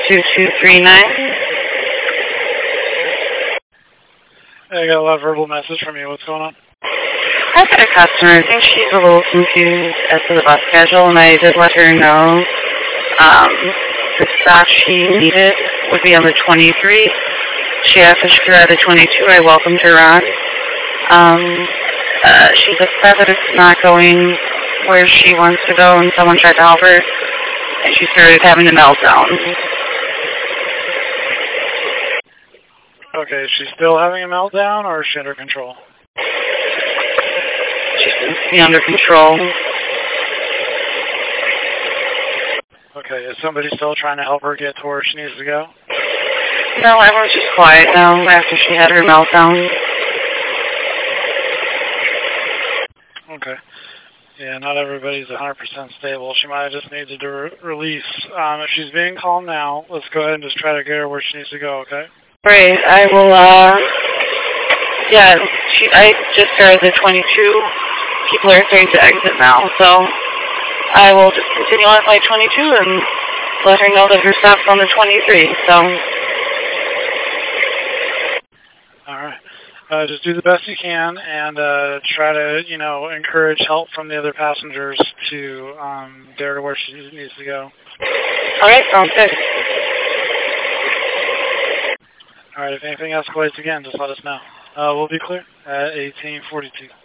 2239. I got a lot of verbal message from you. What's going on? I've got a customer. I think she's a little confused as to the bus schedule, and I did let her know the stop she needed would be on the 23. She asked if she could ride the 22. I welcomed her on. She's upset that it's not going where she wants to go, and someone tried to help her, and she started having a meltdown. Okay, is she still having a meltdown, or is she under control? She seems to be under control. Okay, is somebody still trying to help her get to where she needs to go? No, everyone's just quiet now after she had her meltdown. Okay. Yeah, not everybody's 100% stable. She might have just needed to release. If she's being calm now, let's go ahead and just try to get her where she needs to go, okay? Right, I will, I just started the 22. People are starting to exit now, so I will just continue on at my 22 and let her know that her stop's on the 23, so. Alright. Just do the best you can and try to, encourage help from the other passengers to get her to where she needs to go. Alright, sounds good. Alright, if anything escalates again, just let us know. We'll be clear at 1842.